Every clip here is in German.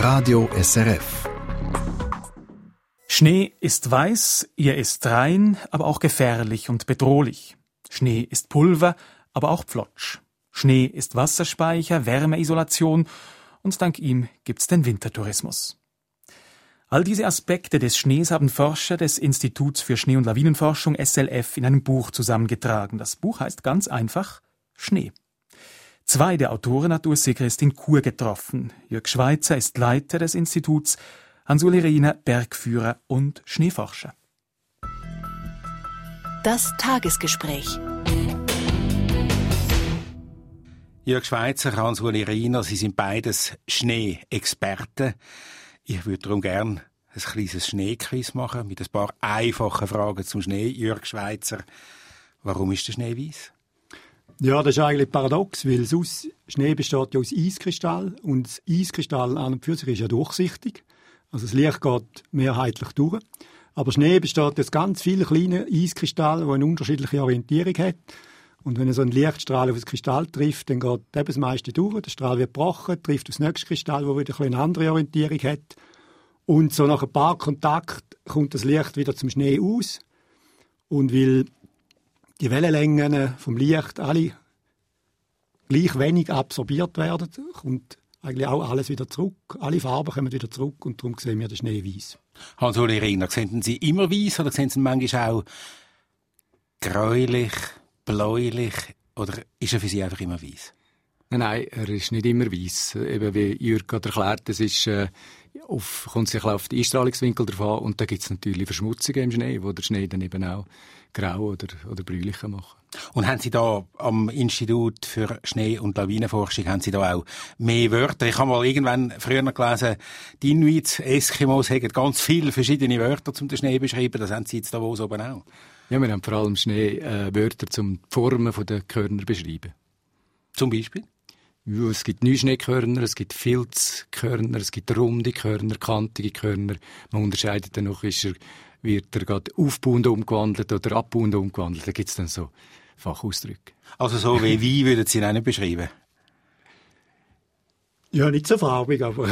Radio SRF. Schnee ist weiß, er ist rein, aber auch gefährlich und bedrohlich. Schnee ist Pulver, aber auch Pflotsch. Schnee ist Wasserspeicher, Wärmeisolation und dank ihm gibt's den Wintertourismus. All diese Aspekte des Schnees haben Forscher des Instituts für Schnee- und Lawinenforschung SLF in einem Buch zusammengetragen. Das Buch heißt ganz einfach Schnee. 2 der Autoren hat Urs Sigrist in Chur getroffen. Jörg Schweitzer ist Leiter des Instituts, Hans-Uli Riener Bergführer und Schneeforscher. Das Tagesgespräch. Jörg Schweitzer, Hans-Uli Riener, Sie sind beides Schneeexperten. Ich würde darum gerne ein kleines Schneequiz machen mit ein paar einfachen Fragen zum Schnee. Jörg Schweitzer, warum ist der Schnee weiss? Ja, das ist eigentlich paradox, weil Schnee besteht ja aus Eiskristall und das Eiskristall an und für sich ist ja durchsichtig. Also das Licht geht mehrheitlich durch. Aber Schnee besteht aus ganz vielen kleinen Eiskristallen, die eine unterschiedliche Orientierung hat. Und wenn so ein Lichtstrahl auf das Kristall trifft, dann geht eben das meiste durch. Der Strahl wird gebrochen, trifft auf das nächste Kristall, das wieder eine andere Orientierung hat. Und so nach ein paar Kontakten kommt das Licht wieder zum Schnee aus. Und weil die Wellenlängen vom Licht alle gleich wenig absorbiert werden, kommt eigentlich auch alles wieder zurück. Alle Farben kommen wieder zurück und darum sehen wir den Schnee weiss. Hans-Uli Riener, sehen Sie immer weiss oder sehen Sie manchmal auch gräulich, bläulich oder ist er für Sie einfach immer weiss? Nein, er ist nicht immer weiss. Eben wie Jürg gerade erklärt, es ist, kommt sich auf den Einstrahlungswinkel drauf an und da gibt es natürlich Verschmutzungen im Schnee, wo der Schnee dann eben auch grau oder bräunlich machen. Und haben Sie da am Institut für Schnee- und Lawinenforschung haben Sie da auch mehr Wörter? Ich habe mal irgendwann früher noch gelesen, die Inuits, Eskimos haben ganz viele verschiedene Wörter zum den Schnee beschreiben. Das haben Sie jetzt da wo oben auch? Ja, wir haben vor allem Schnee Wörter zum die Formen der Körner beschreiben. Zum Beispiel? Ja, es gibt Neuschneekörner, es gibt Filzkörner, es gibt runde Körner, kantige Körner. Man unterscheidet dann noch, wird er gerade aufbauend umgewandelt oder abbauend umgewandelt. Da gibt es dann so Fachausdrücke. Also so wie Wein würden Sie ihn auch nicht beschreiben? Ja, nicht so farbig, aber...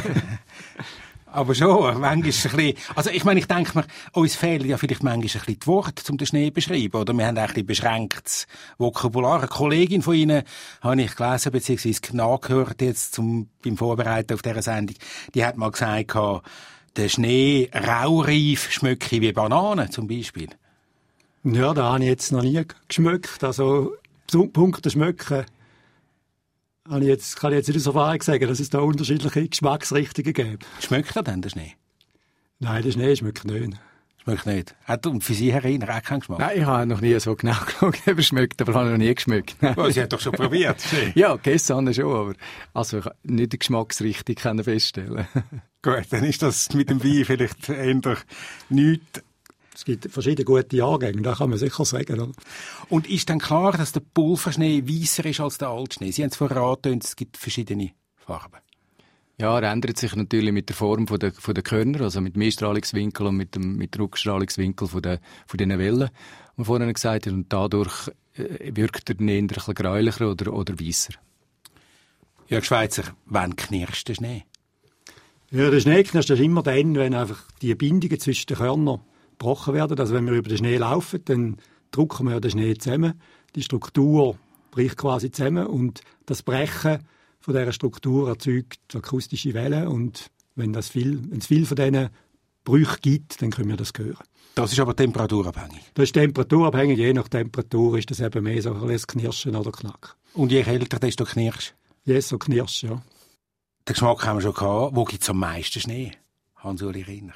Aber schon, manchmal ein bisschen... Also ich meine, ich denke mir, uns fehlen ja vielleicht manchmal ein bisschen die Worte, um den Schnee zu beschreiben. Oder wir haben ein bisschen beschränktes Vokabular. Eine Kollegin von Ihnen, habe ich gelesen, beziehungsweise nachgehört jetzt beim Vorbereiten auf dieser Sendung, die hat mal gesagt, der Schnee raureif schmecke wie Bananen zum Beispiel. Ja, da habe ich jetzt noch nie geschmeckt. Also, Punkte schmecken, kann ich jetzt nicht aus Erfahrung sagen, dass es da unterschiedliche Geschmacksrichtungen gibt. Schmeckt er denn, der Schnee? Nein, der Schnee schmeckt nicht. Schmeckt nicht. Und für Sie, Herr Riener, auch keinen Geschmack? Nein, ich habe noch nie so genau geschaut, ob er schmeckt, aber ich habe noch nie geschmeckt. Oh, Sie haben doch schon probiert. Ja, gestern schon, aber also ich nicht die Geschmacksrichtung feststellen. Gut, dann ist das mit dem Wein vielleicht eher nichts. Es gibt verschiedene gute Jahrgänge, das kann man sicher sagen. Oder? Und ist dann klar, dass der Pulverschnee weisser ist als der Altschnee? Sie haben es vorher angetönt, es gibt verschiedene Farben. Ja, er ändert sich natürlich mit der Form der Körner, also mit dem Einstrahlungswinkel und mit dem Rückstrahlungswinkel von diesen Wellen, die wir vorhin gesagt haben. Und dadurch wirkt er eher ein bisschen gräulicher oder weisser. Jörg Schweitzer, wann knirscht der Schnee? Ja, der Schnee knirscht immer dann, wenn einfach die Bindungen zwischen den Körnern gebrochen werden. Also wenn wir über den Schnee laufen, dann drücken wir den Schnee zusammen. Die Struktur bricht quasi zusammen und das Brechen von dieser Struktur erzeugt akustische Wellen und wenn es viel von diesen Brüchen gibt, dann können wir das hören. Das ist aber temperaturabhängig? Das ist temperaturabhängig. Je nach Temperatur ist das eben mehr so ein Knirschen oder Knacken. Und je kälter, desto knirsch? Je so knirsch, ja. Den Geschmack haben wir schon gehabt. Wo gibt es am meisten Schnee? Hans-Uli Riener.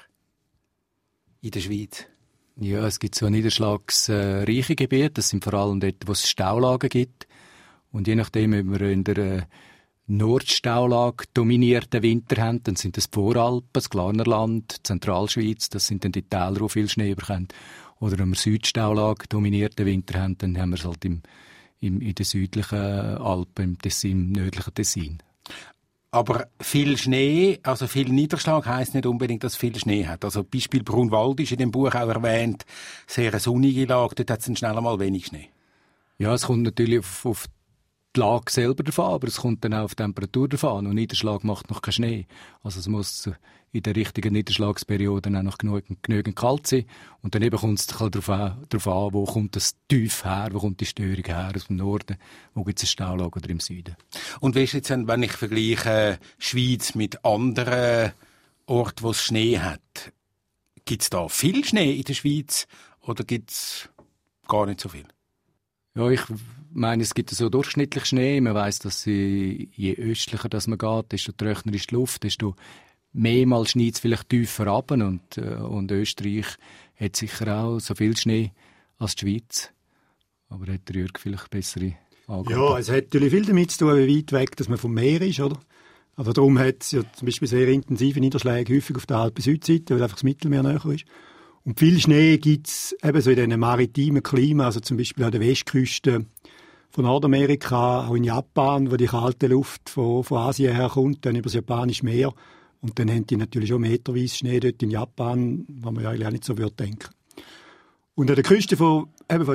In der Schweiz? Ja, es gibt so niederschlagsreiche Gebiete. Das sind vor allem dort, wo es Staulagen gibt. Und je nachdem, ob wir in der Nordstaulage dominierten Winter haben, dann sind das die Voralpen, das Glarnerland, die Zentralschweiz. Das sind dann die Täler, die viel Schnee bekommen. Oder wenn wir Südstaulage dominierten Winter haben, dann haben wir es halt in den südlichen Alpen, im Tessin, im nördlichen Tessin. Aber viel Schnee, also viel Niederschlag, heisst nicht unbedingt, dass viel Schnee hat. Also Beispiel Brunwald ist in dem Buch auch erwähnt, sehr eine sonnige Lage, dort hat es dann schnell einmal wenig Schnee. Ja, es kommt natürlich auf die Lage selber davon, aber es kommt dann auch auf die Temperatur davon. Und Niederschlag macht noch keinen Schnee. Also es muss in der richtigen Niederschlagsperiode auch noch genügend kalt sein. Und dann eben kommt es darauf an, wo kommt das Tief her, wo kommt die Störung her, aus dem Norden, wo gibt es eine Staulager oder im Süden. Und wie ist jetzt, wenn ich vergleiche Schweiz mit anderen Orten, wo es Schnee hat, gibt es da viel Schnee in der Schweiz oder gibt es gar nicht so viel? Ja, ich meine, es gibt so durchschnittlich Schnee. Man weiss, dass je östlicher das man geht, desto trockener ist die Luft, desto mehrmals schneit es vielleicht tiefer runter. Und Österreich hat sicher auch so viel Schnee als die Schweiz. Aber hat der Jürg vielleicht bessere Angaben? Ja, es hat natürlich viel damit zu tun, wie weit weg dass man vom Meer ist, oder? Also darum hat es ja zum Beispiel sehr intensive Niederschläge häufig auf der Alpen-Südseite, weil einfach das Mittelmeer näher ist. Und viel Schnee gibt es eben so in diesen maritimen Klima, also zum Beispiel an der Westküste von Nordamerika, auch in Japan, wo die kalte Luft von Asien herkommt, dann über das japanische Meer. Und dann haben die natürlich auch meterweise Schnee dort in Japan, was man ja eigentlich auch nicht so würde denken. Und an der Küste von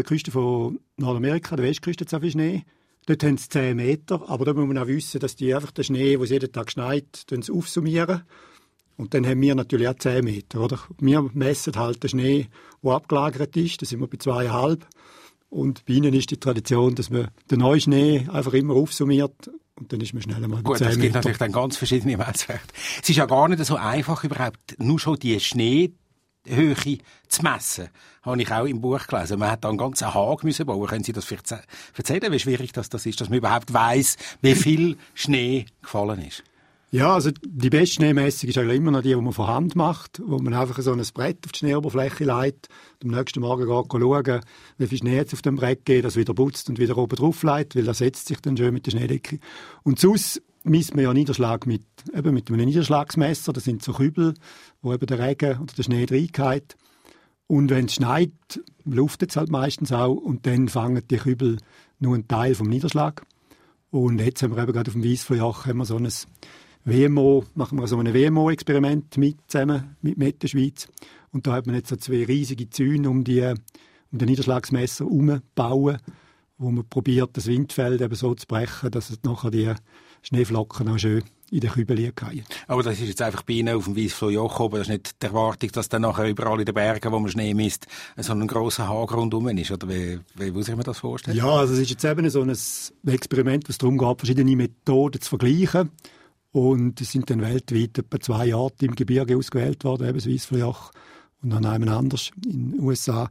Nordamerika, der Westküste, hat es auch viel Schnee. Dort haben sie 10 Meter, aber da muss man auch wissen, dass die einfach den Schnee, den jeden Tag schneit, aufsummieren. Und dann haben wir natürlich auch 10 Meter, oder? Wir messen halt den Schnee, der abgelagert ist, da sind wir bei 2,5. Und bei ihnen ist die Tradition, dass man den neuen Schnee einfach immer aufsummiert und dann ist man schnell einmal bei 10 Meter. Gut, es gibt natürlich dann ganz verschiedene Messwerte. Es ist ja gar nicht so einfach, überhaupt nur schon die Schneehöhe zu messen. Habe ich auch im Buch gelesen. Man hat da einen ganzen Haag müssen bauen. Können Sie das vielleicht erzählen, wie schwierig das ist, dass man überhaupt weiss, wie viel Schnee gefallen ist? Ja, also die beste Schneemessung ist eigentlich immer noch die man von Hand macht, wo man einfach so ein Brett auf die Schneeoberfläche legt und am nächsten Morgen schauen, wie viel Schnee jetzt auf dem Brett geht, das wieder putzt und wieder oben drauf legt, weil das setzt sich dann schön mit der Schneedecke. Und sonst misst man ja Niederschlag mit einem Niederschlagsmesser, das sind so Kübel, wo eben der Regen oder der Schnee reingeht. Und wenn es schneit, luftet es halt meistens auch und dann fangen die Kübel nur einen Teil vom Niederschlag. Und jetzt haben wir eben gerade auf dem Weissflurjoch so ein machen wir so ein WMO-Experiment zusammen mit Mette Schweiz. Und da hat man jetzt so 2 riesige Zäune um den Niederschlagsmesser herumbauen, wo man probiert, das Windfeld eben so zu brechen, dass es nachher die Schneeflocken auch schön in den Kübel liegen. Aber das ist jetzt einfach bei Ihnen auf dem Weissflurjoch oben. Das ist nicht die Erwartung, dass dann nachher überall in den Bergen, wo man Schnee misst, so ein grosser Haken rundum ist. Oder wie muss ich mir das vorstellen? Ja, also es ist jetzt eben so ein Experiment, was darum geht, verschiedene Methoden zu vergleichen. Und es sind dann weltweit etwa 2 Orte im Gebirge ausgewählt worden, eben das Weissflurjoch und dann einem anders in den USA.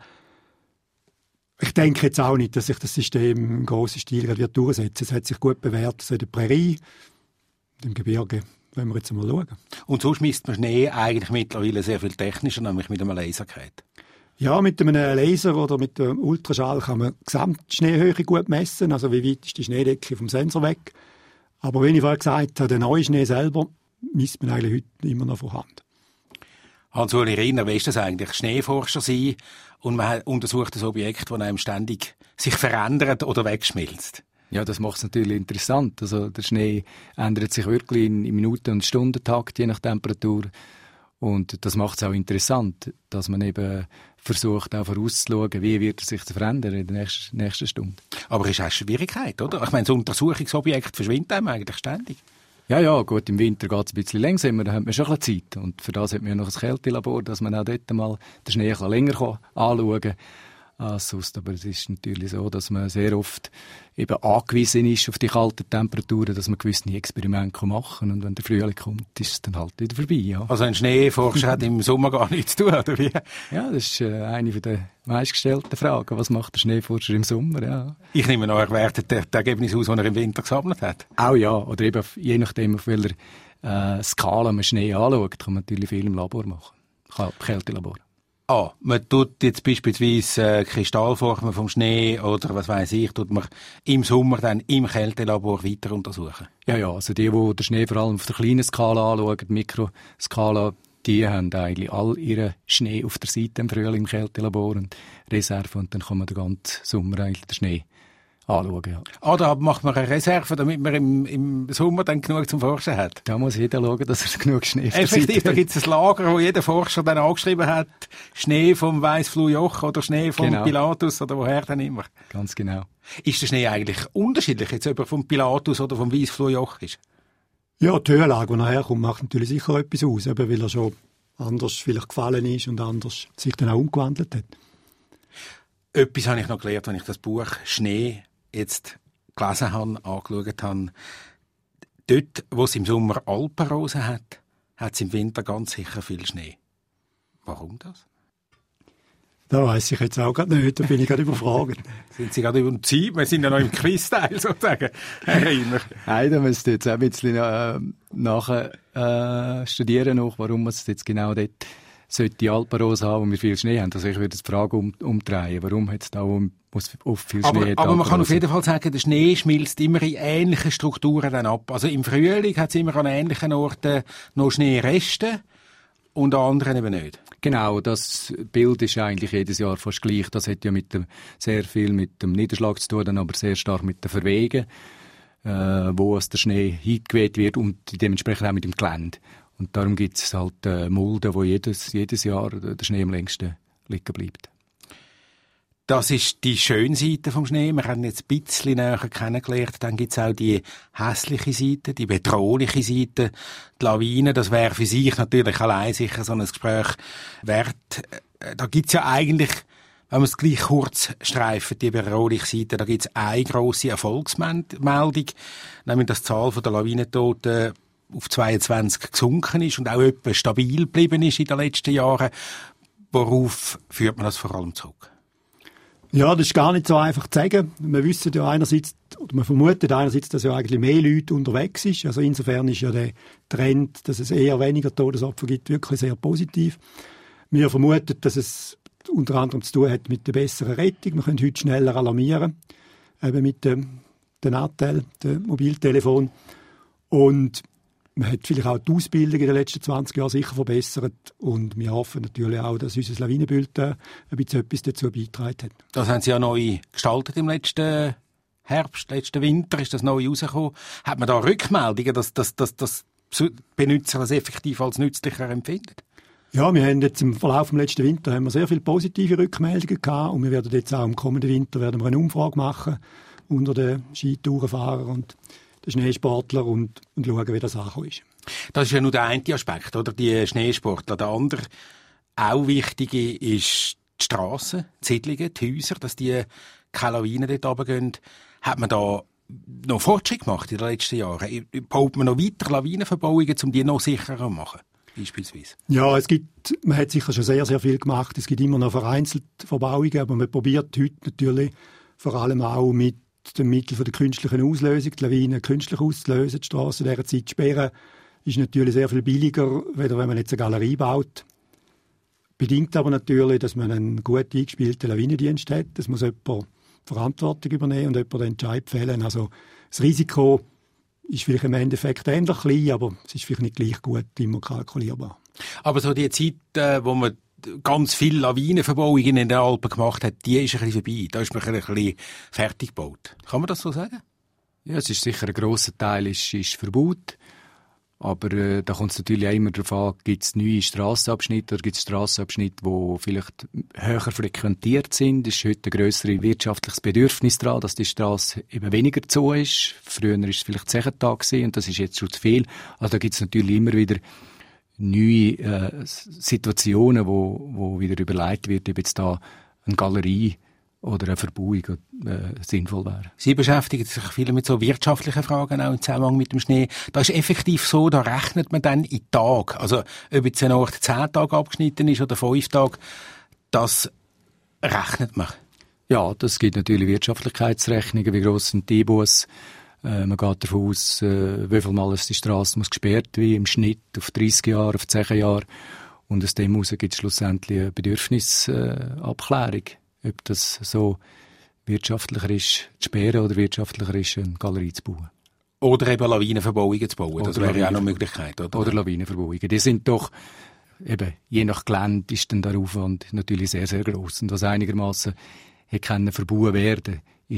Ich denke jetzt auch nicht, dass sich das System im grossen Stil wird durchsetzen. Es hat sich gut bewährt, so in der Prärie, im Gebirge, wenn wir jetzt mal schauen. Und sonst misst man Schnee eigentlich mittlerweile sehr viel technischer, nämlich mit einem Lasergerät. Ja, mit einem Laser oder mit einem Ultraschall kann man die Gesamtschneehöhe gut messen, also wie weit ist die Schneedecke vom Sensor weg. Aber wie ich vorher gesagt habe, den neuen Schnee selber misst man eigentlich heute immer noch von Hand. Hans-Uli Riener, wie ist das eigentlich? Schneeforscher sein und man untersucht ein Objekt, das einem ständig sich verändert oder wegschmilzt. Ja, das macht es natürlich interessant. Also der Schnee ändert sich wirklich in Minuten- und Stundentakt, je nach Temperatur. Und das macht es auch interessant, dass man eben versucht, auch vorauszuschauen, wie wird er sich verändern in der nächsten Stunde. Aber es ist auch eine Schwierigkeit, oder? Ich meine, so ein Untersuchungsobjekt verschwindet einem eigentlich ständig. Ja, gut, im Winter geht es ein bisschen langsamer, da hat man schon ein bisschen Zeit. Und für das hat man ja noch ein Kältelabor, dass man auch dort mal den Schnee länger anschauen kann als sonst. Aber es ist natürlich so, dass man sehr oft eben angewiesen ist auf die kalten Temperaturen, dass man gewisse Experimente machen kann. Und wenn der Frühling kommt, ist es dann halt wieder vorbei. Ja. Also ein Schneeforscher hat im Sommer gar nichts zu tun, oder wie? Ja, das ist eine der meistgestellten Fragen. Was macht der Schneeforscher im Sommer? Ja. Ich nehme an, er wertet das Ergebnis aus, das er im Winter gesammelt hat. Auch ja, oder eben je nachdem, auf welcher Skala man Schnee anschaut, kann man natürlich viel im Labor machen. Kältelabor. Man tut jetzt beispielsweise Kristallformen vom Schnee oder was weiss ich, tut man im Sommer dann im Kältelabor weiter untersuchen? Ja, also die den Schnee vor allem auf der kleinen Skala anschauen, die Mikroskala, die haben eigentlich all ihren Schnee auf der Seite im Frühling im Kältelabor und Reserve und dann kann man den ganzen Sommer eigentlich den Schnee anschauen. Ja. Oder macht man eine Reserve, damit man im Sommer dann genug zum Forschen hat? Da muss jeder schauen, dass er genug Schnee auf der Effektiv, Seite da hat. gibt es ein Lager, wo jeder Forscher dann angeschrieben hat, Schnee vom Weißfluhjoch oder Schnee vom Genau. Pilatus oder woher dann immer. Ganz genau. Ist der Schnee eigentlich unterschiedlich, jetzt ob er vom Pilatus oder vom Weißfluhjoch ist? Ja, die Höhenlage, wo er herkommt, macht natürlich sicher etwas aus, eben weil er schon anders vielleicht gefallen ist und anders sich dann auch umgewandelt hat. Etwas habe ich noch gelernt, wenn ich das Buch Schnee jetzt gelesen habe, angeschaut habe. Dort, wo es im Sommer Alpenrosen hat, hat es im Winter ganz sicher viel Schnee. Warum das? Da weiss ich jetzt auch gerade nicht, da bin ich gerade überfragt. Sind Sie gerade über die Zeit? Wir sind ja noch im Quiz-Teil sozusagen. Herr Reiner. Nein, da müsst ihr jetzt auch ein bisschen studieren noch, warum es jetzt genau dort sollte die Alpenrose haben, wo wir viel Schnee haben. Also ich würde die Frage umdrehen. Warum hat es da oft viel Schnee? Aber man kann auf jeden Fall sagen, der Schnee schmilzt immer in ähnlichen Strukturen dann ab. Also im Frühling hat es immer an ähnlichen Orten noch Schneereste und an anderen eben nicht. Genau, das Bild ist eigentlich jedes Jahr fast gleich. Das hat ja sehr viel mit dem Niederschlag zu tun, dann aber sehr stark mit den Verwegen, wo der Schnee hingeweht wird und dementsprechend auch mit dem Gelände. Und darum gibt es halt Mulden, wo jedes Jahr der Schnee am längsten liegen bleibt. Das ist die schöne Seite vom Schnee. Wir haben jetzt ein bisschen näher kennengelernt. Dann gibt es auch die hässliche Seite, die bedrohliche Seite. Die Lawine, das wäre für sich natürlich allein sicher so ein Gespräch wert. Da gibt es ja eigentlich, wenn wir es gleich kurz streifen, die bedrohliche Seite, da gibt es eine grosse Erfolgsmeldung, nämlich dass die Zahl der Lawinentoten auf 22 gesunken ist und auch etwa stabil geblieben ist in den letzten Jahren. Worauf führt man das vor allem zurück? Ja, das ist gar nicht so einfach zu sagen. Wir wissen ja einerseits, oder man vermutet einerseits, dass ja eigentlich mehr Leute unterwegs ist. Also insofern ist ja der Trend, dass es eher weniger Todesopfer gibt, wirklich sehr positiv. Wir vermuten, dass es unter anderem zu tun hat mit der besseren Rettung. Wir können heute schneller alarmieren, eben mit dem Nattel, dem Mobiltelefon. Und man hat vielleicht auch die Ausbildung in den letzten 20 Jahren sicher verbessert. Und wir hoffen natürlich auch, dass unser Lawinenbild ein bisschen etwas dazu beigetragen hat. Das haben Sie ja neu gestaltet im letzten Herbst, letzten Winter ist das neu rausgekommen. Hat man da Rückmeldungen, dass Benutzer das effektiv als nützlicher empfinden? Ja, wir haben jetzt im Verlauf des letzten Winter haben wir sehr viele positive Rückmeldungen gehabt. Und wir werden jetzt auch im kommenden Winter eine Umfrage machen unter den Skitourenfahrern und den Schneesportler und schauen, wie das angekommen ist. Das ist ja nur der eine Aspekt, oder? Die Schneesportler. Der andere, auch wichtige, ist die Strassen, die Siedlungen, die Häuser, dass die keine Lawinen dort runtergehen. Hat man da noch Fortschritt gemacht in den letzten Jahren? Baut man noch weiter Lawinenverbauungen, um die noch sicherer zu machen? Beispielsweise. Ja, man hat sicher schon sehr, sehr viel gemacht. Es gibt immer noch vereinzelt Verbauungen, aber man probiert heute natürlich vor allem auch mit dem Mittel der künstlichen Auslösung, die Lawinen künstlich auszulösen, die Strassen dieser Zeit sperren, ist natürlich sehr viel billiger, weder wenn man jetzt eine Galerie baut. Bedingt aber natürlich, dass man einen gut eingespielten Lawinendienst hat. Das muss jemand Verantwortung übernehmen und jemand den Entscheid fällen. Also das Risiko ist vielleicht im Endeffekt ähnlich klein, aber es ist vielleicht nicht gleich gut immer kalkulierbar. Aber so die Zeit, wo man ganz viele Lawinenverbauungen in den Alpen gemacht hat, die ist ein bisschen vorbei. Da ist man ein bisschen fertig gebaut. Kann man das so sagen? Ja, es ist sicher ein grosser Teil ist verbaut. Aber da kommt es natürlich auch immer darauf an, gibt es neue Strassenabschnitte oder gibt es Strassenabschnitte, die vielleicht höher frequentiert sind. Es ist heute ein grösseres wirtschaftliches Bedürfnis daran, dass die Strasse eben weniger zu ist. Früher war es vielleicht 10 Tage und das ist jetzt schon zu viel. Also da gibt es natürlich immer wieder neue Situationen, wo wieder überlegt wird, ob jetzt da eine Galerie oder eine Verbauung sinnvoll wäre. Sie beschäftigen sich viel mit so wirtschaftlichen Fragen, auch im Zusammenhang mit dem Schnee. Da ist effektiv so, da rechnet man dann in Tagen. Also, ob jetzt ein Ort 10 Tage abgeschnitten ist oder 5 Tage, das rechnet man. Ja, das gibt natürlich Wirtschaftlichkeitsrechnungen, wie gross sind die Einbußen. Man geht davon aus, wie viel Mal die Strasse muss gesperrt wie im Schnitt auf 30 Jahre, auf 10 Jahre. Und aus dem heraus gibt es schlussendlich eine Bedürfnisabklärung. Ob das so wirtschaftlicher ist, zu sperren oder wirtschaftlicher ist, eine Galerie zu bauen. Oder eben Lawinenverbauungen zu bauen. Das wäre ja auch noch eine Möglichkeit, oder? Oder Lawinenverbauungen. Die sind doch, eben, je nach Gelände ist dann der Aufwand natürlich sehr, sehr gross. Und was einigermaßen verbaut werden, ist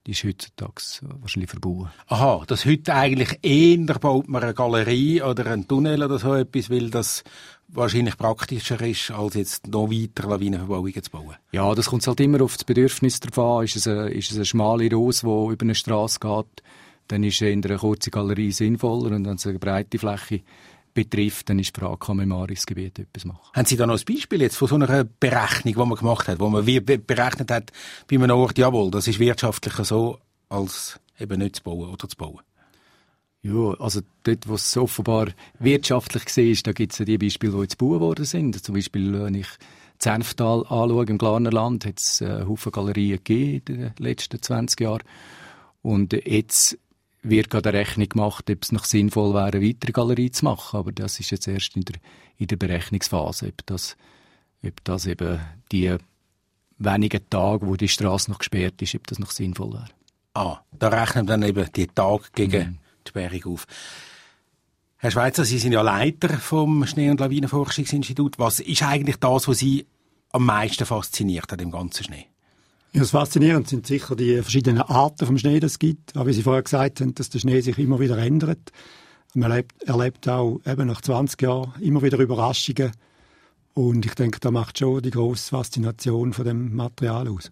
die ist heutzutage wahrscheinlich verbaut. Aha, dass heute eigentlich eher baut man eine Galerie oder einen Tunnel oder so etwas, weil das wahrscheinlich praktischer ist, als jetzt noch weiter Lawinenverbauungen zu bauen. Ja, das kommt halt immer auf das Bedürfnis drauf an. Ist es eine schmale Rose, die über eine Strasse geht, dann ist eher eine kurze Galerie sinnvoller. Und wenn es eine breite Fläche betrifft, dann ist die Frage, kann man im Aargaugebiet etwas machen. Haben Sie da noch ein Beispiel jetzt von so einer Berechnung, die man gemacht hat, wo man berechnet hat bei einem Ort, jawohl, das ist wirtschaftlicher so, als eben nicht zu bauen oder zu bauen? Ja, also dort, wo es offenbar wirtschaftlich war, da gibt es ja die Beispiele, die jetzt gebaut worden sind. Zum Beispiel, wenn ich Zernftal anschaue, im Glarnerland, hat es Haufen Galerien gegeben in den letzten 20 Jahren. Und jetzt wird gerade eine Rechnung gemacht, ob es noch sinnvoll wäre, eine weitere Galerie zu machen. Aber das ist jetzt erst in der Berechnungsphase, ob das eben die wenigen Tage, wo die Strasse noch gesperrt ist, ob das noch sinnvoll wäre. Ah, da rechnen dann eben die Tage gegen die Sperrung auf. Herr Schweitzer, Sie sind ja Leiter vom Schnee- und Lawinenforschungsinstitut. Was ist eigentlich das, was Sie am meisten fasziniert an dem ganzen Schnee? Ja, das Faszinierende sind sicher die verschiedenen Arten vom Schnee, die es gibt. Aber wie Sie vorher gesagt haben, dass der Schnee sich immer wieder ändert. Man erlebt auch eben nach 20 Jahren immer wieder Überraschungen. Und ich denke, da macht schon die grosse Faszination von dem Material aus.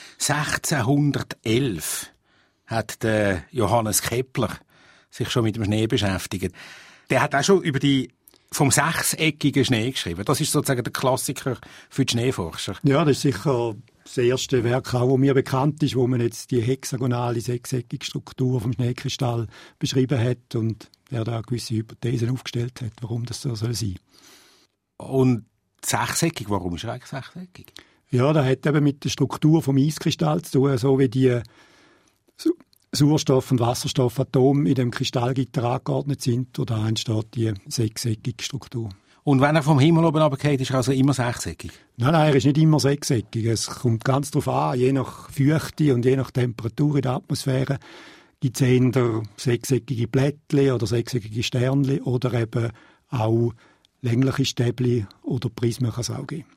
1611 hat der Johannes Kepler sich schon mit dem Schnee beschäftigt. Der hat auch schon über vom sechseckigen Schnee geschrieben. Das ist sozusagen der Klassiker für die Schneeforscher. Ja, das ist sicher das erste Werk, auch, das mir bekannt ist, wo man jetzt die hexagonale, sechseckige Struktur vom Schneekristall beschrieben hat und er da gewisse Hypothesen aufgestellt hat, warum das so soll sein. Und sechseckig, warum ist er eigentlich sechseckig? Ja, das hat eben mit der Struktur vom Eiskristall zu tun, so wie die Sauerstoff- und Wasserstoffatome in dem Kristallgitter angeordnet sind. Da entsteht die sechseckige Struktur. Und wenn er vom Himmel oben runterfällt, ist er also immer sechseckig? Nein, er ist nicht immer sechseckig. Es kommt ganz darauf an, je nach Feuchte und je nach Temperatur in der Atmosphäre gibt es eher sechseckige Blättchen oder sechseckige Sternchen oder eben auch längliche Stäbchen oder Prismen kann es auch geben.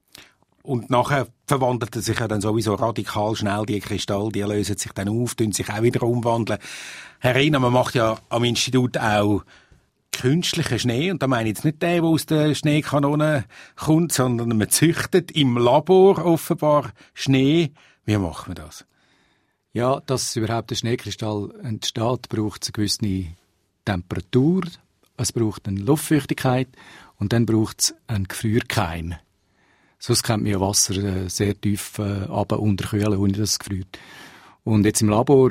Und nachher verwandelt er sich ja dann sowieso radikal schnell, die Kristalle, die lösen sich dann auf, tun sich auch wieder umwandeln. Herr Riener, man macht ja am Institut auch künstlichen Schnee, und da meine ich jetzt nicht den, der aus der Schneekanone kommt, sondern man züchtet im Labor offenbar Schnee. Wie macht man das? Ja, dass überhaupt der Schneekristall entsteht, braucht es eine gewisse Temperatur, es braucht eine Luftfeuchtigkeit und dann braucht es einen Gefrierkeim. Sonst kann man ja Wasser sehr tief unterkühlen, ohne dass es gefriert. Und jetzt im Labor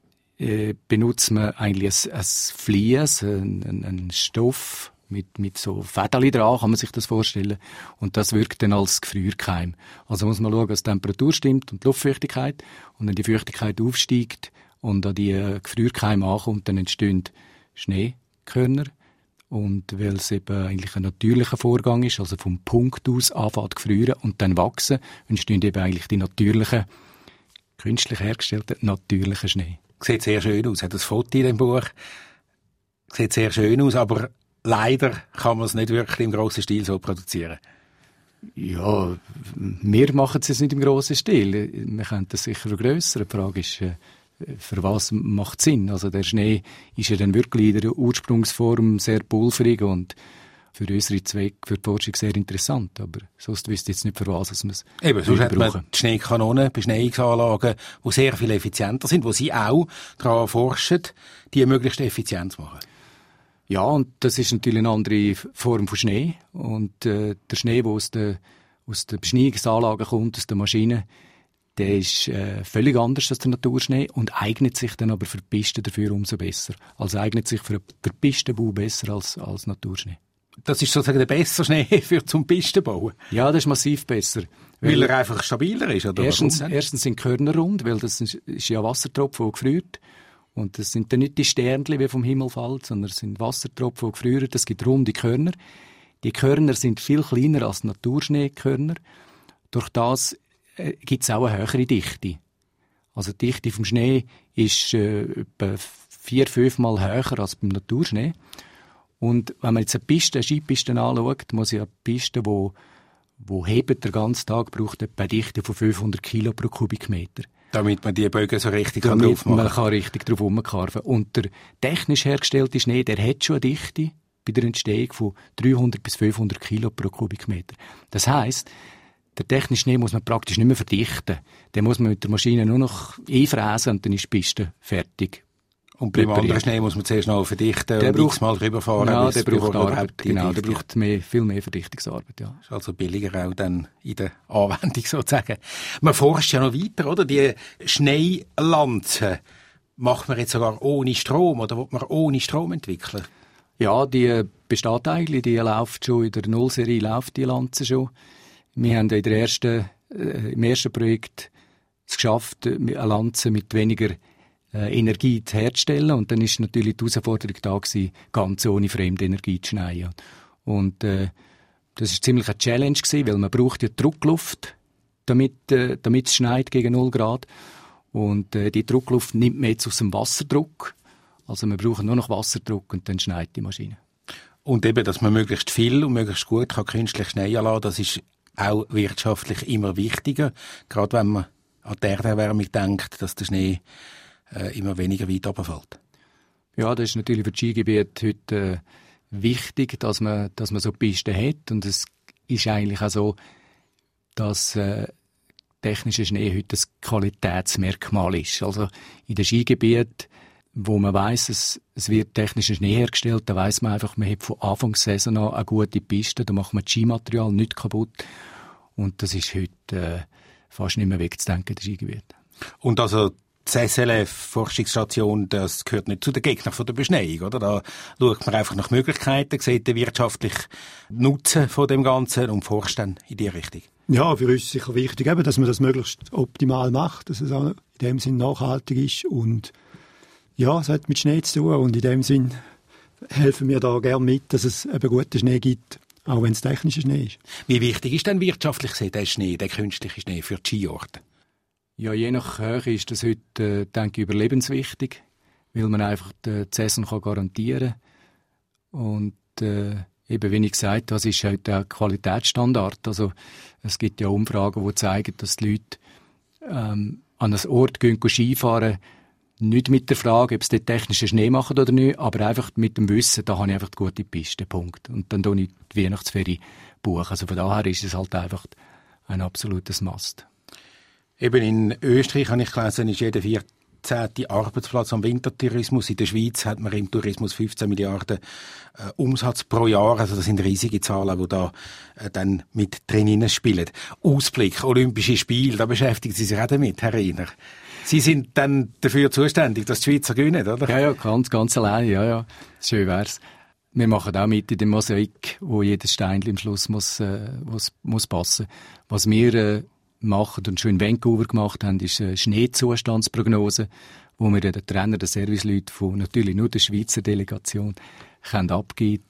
benutzt man eigentlich ein Vlies, einen Stoff mit so Fädeli dran, kann man sich das vorstellen. Und das wirkt dann als Gefrierkeim. Also muss man schauen, dass die Temperatur stimmt und die Luftfeuchtigkeit. Und wenn die Feuchtigkeit aufsteigt und an die Gefrierkeime ankommt, dann entstehen Schneekörner. Und weil es eben eigentlich ein natürlicher Vorgang ist, also vom Punkt aus anfängt zu gefrieren und dann wachsen, entstehen eben eigentlich die natürlichen, künstlich hergestellten, natürlichen Schnee. Sieht sehr schön aus. Hat das Foto in dem Buch. Sieht sehr schön aus, aber leider kann man es nicht wirklich im grossen Stil so produzieren. Ja, wir machen es jetzt nicht im grossen Stil. Wir können das sicher vergrössern. Die Frage ist, für was macht es Sinn? Also der Schnee ist ja dann wirklich in der Ursprungsform sehr pulverig und für unsere Zwecke, für die Forschung sehr interessant. Aber sonst wüsste ich jetzt nicht, für was wir es eben, sonst hat man die Schneekanonen, Beschneiungsanlagen, die sehr viel effizienter sind, wo Sie auch daran forschen, die möglichst effizient zu machen. Ja, und das ist natürlich eine andere Form von Schnee. Und der Schnee, der aus der Beschneiungsanlage kommt, aus der Maschine, der ist völlig anders als der Naturschnee und eignet sich dann aber für die Pisten dafür umso besser. Also eignet sich für Pistenbau besser als Naturschnee. Das ist sozusagen der bessere Schnee für zum Pistenbauen? Ja, das ist massiv besser. Weil er einfach stabiler ist? Oder erstens sind die Körner rund, weil das ist ja Wassertropfen, die gefriert. Und das sind dann nicht die Sternchen, die vom Himmel fallen, sondern es sind Wassertropfen, die gefrieren. Das gibt runde Körner. Die Körner sind viel kleiner als Naturschneekörner. Durch das gibt es auch eine höhere Dichte. Also die Dichte vom Schnee ist etwa 4-5 Mal höher als beim Naturschnee. Und wenn man jetzt eine Skipiste anschaut, muss ja eine Piste, die hebt den ganzen Tag, braucht etwa eine Dichte von 500 Kilo pro Kubikmeter. Damit man die Bögen so richtig drauf machen kann. Man kann richtig drauf rumkarven. Und der technisch hergestellte Schnee, der hat schon eine Dichte bei der Entstehung von 300 bis 500 Kilo pro Kubikmeter. Das heisst, der technische Schnee muss man praktisch nicht mehr verdichten. Den muss man mit der Maschine nur noch einfräsen und dann ist die Piste fertig. Und beim anderen Schnee muss man zuerst noch verdichten und x-mal rüberfahren. Ja, der braucht Arbeit. Genau, der braucht viel mehr Verdichtungsarbeit, ja. Ist also billiger auch dann in der Anwendung sozusagen. Man forscht ja noch weiter, oder? Die Schneelanzen macht man jetzt sogar ohne Strom, oder will man ohne Strom entwickeln? Ja, die besteht eigentlich, die läuft schon, in der Nullserie läuft die Lanze schon. Wir haben im ersten Projekt es geschafft, eine Lanze mit weniger Energie herzustellen. Und dann ist natürlich die Herausforderung da gewesen, ganz ohne fremde Energie zu schneien. Und das ist ziemlich eine Challenge gewesen, weil man braucht ja Druckluft, damit es schneit gegen 0 Grad. Und die Druckluft nimmt man jetzt aus dem Wasserdruck. Also wir brauchen nur noch Wasserdruck und dann schneit die Maschine. Und eben, dass man möglichst viel und möglichst gut kann künstlich schneien lassen, das ist auch wirtschaftlich immer wichtiger. Gerade wenn man an die Erderwärmung denkt, dass der Schnee immer weniger weit runterfällt. Ja, das ist natürlich für die Skigebiete heute wichtig, dass man so Pisten hat. Und es ist eigentlich auch so, dass technischer Schnee heute ein Qualitätsmerkmal ist. Also in den Skigebieten, wo man weiss, es wird technischer Schnee hergestellt, da weiss man einfach, man hat von Anfang der Saison an eine gute Piste, da macht man das Skimaterial nicht kaputt. Und das ist heute fast nicht mehr wegzudenken in den Skigebieten. Und also die SLF-Forschungsstation, das gehört nicht zu den Gegnern von der Beschneiung, oder? Da schaut man einfach nach Möglichkeiten, sieht den wirtschaftlichen Nutzen von dem Ganzen und forscht dann in die Richtung. Ja, für uns ist sicher wichtig, eben, dass man das möglichst optimal macht, dass es auch in dem Sinn nachhaltig ist und ja, es hat mit Schnee zu tun und in dem Sinn helfen wir da gerne mit, dass es eben guten Schnee gibt, auch wenn es technischer Schnee ist. Wie wichtig ist denn wirtschaftlich der Schnee, der künstliche Schnee für die Skiorte? Ja, je nach Höhe ist das heute, denke ich, überlebenswichtig, weil man einfach die Saison garantieren kann. Und eben, wie ich gesagt habe, das ist heute auch Qualitätsstandard. Also es gibt ja Umfragen, die zeigen, dass die Leute an einen Ort gehen Skifahren, nicht mit der Frage, ob sie dort technischen Schnee machen oder nicht, aber einfach mit dem Wissen, da habe ich einfach die gute Piste, Punkt. Und dann buche ich die Weihnachtsferie buchen. Also von daher ist es halt einfach ein absolutes Must. Eben in Österreich, habe ich gelesen, ist jeder 14. Arbeitsplatz am Wintertourismus. In der Schweiz hat man im Tourismus 15 Milliarden Umsatz pro Jahr. Also das sind riesige Zahlen, die da dann mit drin spielen. Ausblick, Olympische Spiele, da beschäftigen Sie sich auch damit, Herr Riener. Sie sind dann dafür zuständig, dass die Schweizer gewinnen, oder? Ja, ganz allein, ja. Schön wär's. Wir machen auch mit in dem Mosaik, wo jedes Steinchen am Schluss muss passen. Was wir machen und schon in Vancouver gemacht haben, ist eine Schneezustandsprognose, wo wir den Trainer, den Serviceleuten von natürlich nur der Schweizer Delegation können abgeben,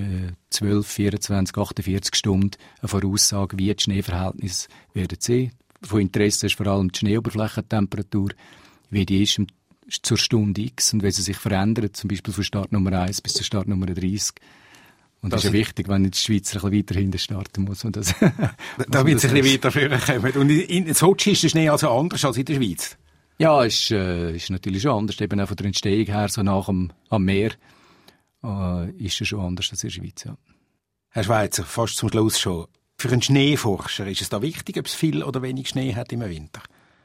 12, 24, 48 Stunden eine Voraussage, wie die Schneeverhältnisse werden sein. Von Interesse ist vor allem die Schneeoberflächentemperatur, wie die ist zur Stunde X und wie sie sich verändert, zum Beispiel von Startnummer 1 bis zur Startnummer 30. Und das ist ja wichtig, wenn die Schweizer ein bisschen weiter hinten starten muss. Und das, damit sie ein bisschen weiter vorkommen. Und in Sochi ist der Schnee also anders als in der Schweiz? Ja, ist natürlich schon anders. Eben auch von der Entstehung her, so nach am Meer, ist es schon anders als in der Schweiz, ja. Herr Schweizer, fast zum Schluss schon. Für einen Schneeforscher ist es da wichtig, ob es viel oder wenig Schnee hat im Winter?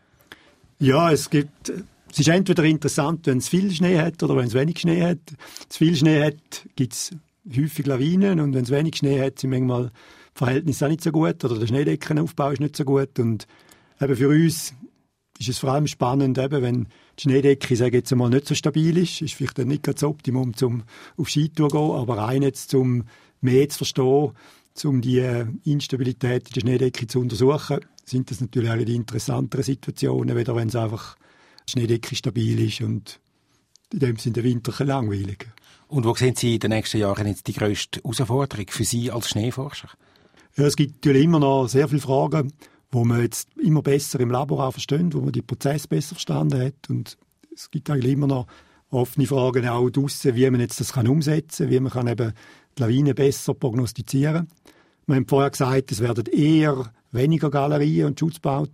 Ja, es ist entweder interessant, wenn es viel Schnee hat oder wenn es wenig Schnee hat. Wenn es viel Schnee hat, gibt es häufig Lawinen und wenn es wenig Schnee hat, sind manchmal die Verhältnisse auch nicht so gut oder der Schneedeckenaufbau ist nicht so gut und eben für uns ist es vor allem spannend, eben, wenn die Schneedecke, sage jetzt einmal, nicht so stabil ist vielleicht dann nicht das Optimum, um auf Skitour zu gehen, aber rein jetzt, um mehr zu verstehen, um die Instabilität in der Schneedecke zu untersuchen, sind das natürlich auch die interessanteren Situationen, weder wenn es einfach die Schneedecke stabil ist und in dem Sinne der Winter langweilig. Und wo sehen Sie in den nächsten Jahren jetzt die grösste Herausforderung für Sie als Schneeforscher? Ja, es gibt natürlich immer noch sehr viele Fragen, wo man jetzt immer besser im Labor auch versteht, wo man die Prozesse besser verstanden hat. Und es gibt eigentlich immer noch offene Fragen auch draussen, wie man jetzt das umsetzen kann, wie man kann eben die Lawinen besser prognostizieren. Wir haben vorher gesagt, es werden eher weniger Galerien und Schutzbauten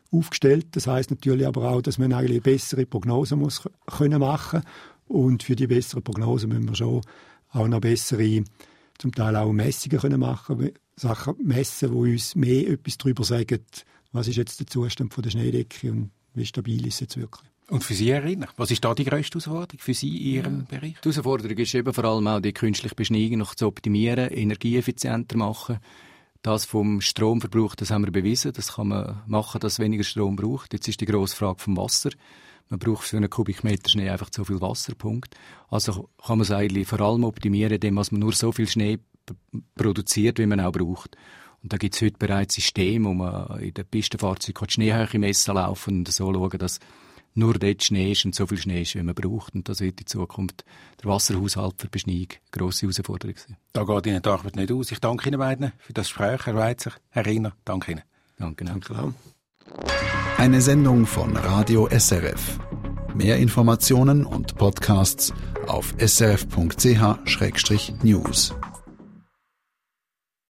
aufgestellt. Das heisst natürlich aber auch, dass man eigentlich bessere Prognosen muss können machen. Und für die besseren Prognosen müssen wir schon auch noch bessere, zum Teil auch Messungen können machen, Sachen messen, die uns mehr etwas darüber sagen, was ist jetzt der Zustand der Schneedecke und wie stabil ist es jetzt wirklich. Und für Sie, Herr Riner, was ist da die grösste Herausforderung für Sie in Ihrem Bereich? Die Herausforderung ist eben vor allem auch, die künstliche Beschneiung noch zu optimieren, energieeffizienter machen. Das vom Stromverbrauch, das haben wir bewiesen. Das kann man machen, dass es weniger Strom braucht. Jetzt ist die grosse Frage vom Wasser. Man braucht für einen Kubikmeter Schnee einfach so viel Wasserpunkt. Also kann man es eigentlich vor allem optimieren, indem man nur so viel Schnee produziert, wie man auch braucht. Und da gibt es heute bereits Systeme, wo man in den Pistenfahrzeugen die Schneehöhe messen laufen und so schauen, dass nur dort Schnee ist und so viel Schnee ist, wie man braucht. Und das wird in Zukunft der Wasserhaushalt für Beschneiung eine grosse Herausforderung sein. Da geht Ihnen die Arbeit nicht aus. Ich danke Ihnen beiden für das Gespräch, Herr Weitzer, Herr Riner. Danke Ihnen. Danke. Eine Sendung von Radio SRF. Mehr Informationen und Podcasts auf srf.ch/news.